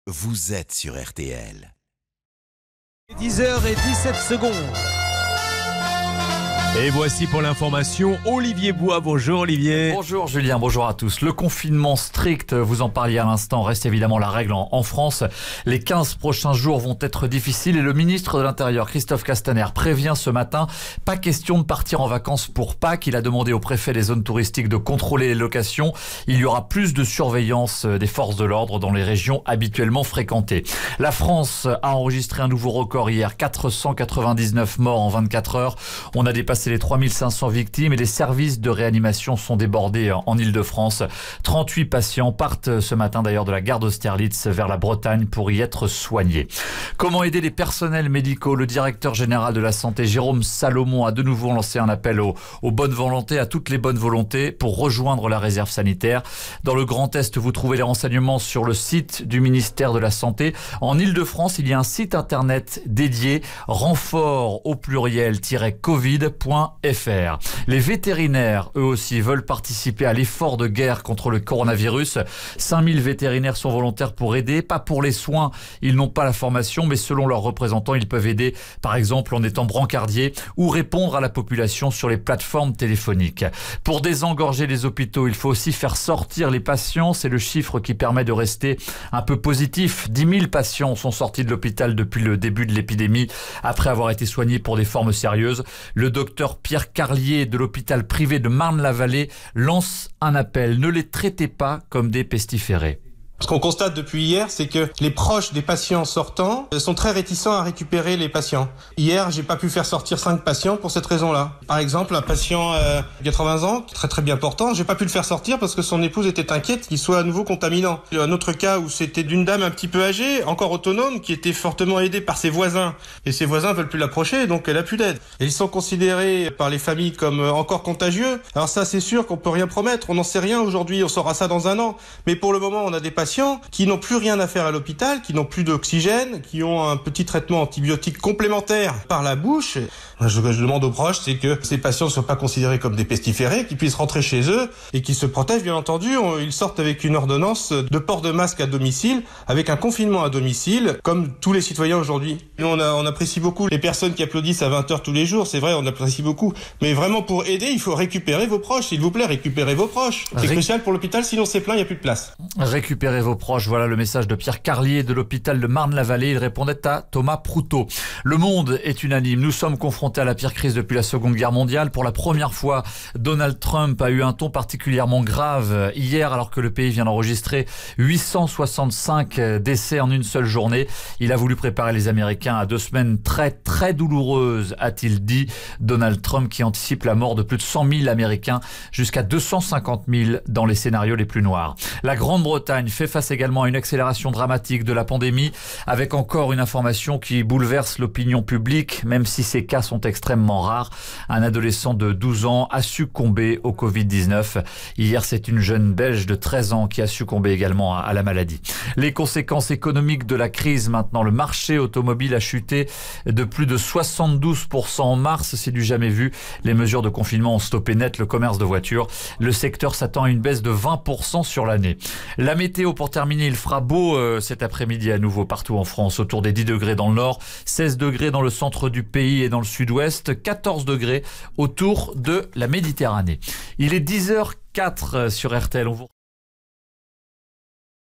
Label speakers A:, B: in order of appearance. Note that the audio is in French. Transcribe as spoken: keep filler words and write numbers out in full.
A: vous êtes sur R T L.
B: dix heures dix-sept secondes.
C: Et voici pour l'information Olivier Bois. Bonjour Olivier.
D: Bonjour Julien, bonjour à tous. Le confinement strict, vous en parliez à l'instant, reste évidemment la règle en, en France. Les quinze prochains jours vont être difficiles et le ministre de l'Intérieur, Christophe Castaner, prévient ce matin, pas question de partir en vacances pour Pâques. Il a demandé au préfet des zones touristiques de contrôler les locations. Il y aura plus de surveillance des forces de l'ordre dans les régions habituellement fréquentées. La France a enregistré un nouveau record hier, quatre cent quatre-vingt-dix-neuf morts en vingt-quatre heures. On a dépassé les trois mille cinq cents victimes et les services de réanimation sont débordés en Ile-de-France. trente-huit patients partent ce matin d'ailleurs de la gare d'Austerlitz vers la Bretagne pour y être soignés. Comment aider les personnels médicaux? Le directeur général de la santé, Jérôme Salomon, a de nouveau lancé un appel aux, aux bonnes volontés, à toutes les bonnes volontés pour rejoindre la réserve sanitaire. Dans le Grand Est, vous trouvez les renseignements sur le site du ministère de la Santé. En Ile-de-France, il y a un site internet dédié, renfort au pluriel-covid point F R. Les vétérinaires, eux aussi, veulent participer à l'effort de guerre contre le coronavirus. cinq mille vétérinaires sont volontaires pour aider, pas pour les soins. Ils n'ont pas la formation, mais selon leurs représentants, ils peuvent aider, par exemple, en étant brancardiers ou répondre à la population sur les plateformes téléphoniques. Pour désengorger les hôpitaux, il faut aussi faire sortir les patients. C'est le chiffre qui permet de rester un peu positif. dix mille patients sont sortis de l'hôpital depuis le début de l'épidémie, après avoir été soignés pour des formes sérieuses. Le docteur Pierre Carlier de l'hôpital privé de Marne-la-Vallée lance un appel. Ne les traitez pas comme des pestiférés.
E: Ce qu'on constate depuis hier, c'est que les proches des patients sortants sont très réticents à récupérer les patients. Hier, j'ai pas pu faire sortir cinq patients pour cette raison-là. Par exemple, un patient euh, de quatre-vingts ans, très très bien portant, j'ai pas pu le faire sortir parce que son épouse était inquiète qu'il soit à nouveau contaminant. Un autre cas où c'était d'une dame un petit peu âgée, encore autonome, qui était fortement aidée par ses voisins. Et ses voisins veulent plus l'approcher, donc elle a plus d'aide. Et ils sont considérés par les familles comme encore contagieux. Alors ça, c'est sûr qu'on peut rien promettre. On n'en sait rien aujourd'hui. On saura ça dans un an. Mais pour le moment, on a des patients qui n'ont plus rien à faire à l'hôpital, qui n'ont plus d'oxygène, qui ont un petit traitement antibiotique complémentaire par la bouche. Ce que je demande aux proches, c'est que ces patients ne soient pas considérés comme des pestiférés, qu'ils puissent rentrer chez eux et qu'ils se protègent, bien entendu. Ils sortent avec une ordonnance de port de masque à domicile, avec un confinement à domicile, comme tous les citoyens aujourd'hui. Nous, on, a, on apprécie beaucoup les personnes qui applaudissent à vingt heures tous les jours, c'est vrai, on apprécie beaucoup. Mais vraiment, pour aider, il faut récupérer vos proches, s'il vous plaît, récupérez vos proches. C'est Ré... crucial pour l'hôpital, sinon c'est plein, il n'y a plus de place.
D: Récupérez vos proches, voilà le message de Pierre Carlier de l'hôpital de Marne-la-Vallée. Il répondait à Thomas Proutot. Le monde est unanime. Nous sommes confrontés à la pire crise depuis la Seconde Guerre mondiale. Pour la première fois, Donald Trump a eu un ton particulièrement grave hier, alors que le pays vient d'enregistrer huit cent soixante-cinq décès en une seule journée. Il a voulu préparer les Américains à deux semaines très très douloureuses, a-t-il dit. Donald Trump qui anticipe la mort de plus de cent mille Américains, jusqu'à deux cent cinquante mille dans les scénarios les plus noirs. La Grande-Bretagne fait face également à une accélération dramatique de la pandémie, avec encore une information qui bouleverse l'opinion publique, même si ces cas sont extrêmement rares. Un adolescent de douze ans a succombé au covid dix-neuf. Hier, c'est une jeune Belge de treize ans qui a succombé également à la maladie. Les conséquences économiques de la crise maintenant. Le marché automobile a chuté de plus de soixante-douze pour cent en mars. C'est du jamais vu. Les mesures de confinement ont stoppé net le commerce de voitures. Le secteur s'attend à une baisse de vingt pour cent sur l'année. La météo, pour terminer, il fera beau euh, cet après-midi à nouveau partout en France, autour des dix degrés dans le nord, seize degrés dans le centre du pays et dans le sud-ouest, quatorze degrés autour de la Méditerranée. Il est dix heures zéro quatre sur R T L. On vous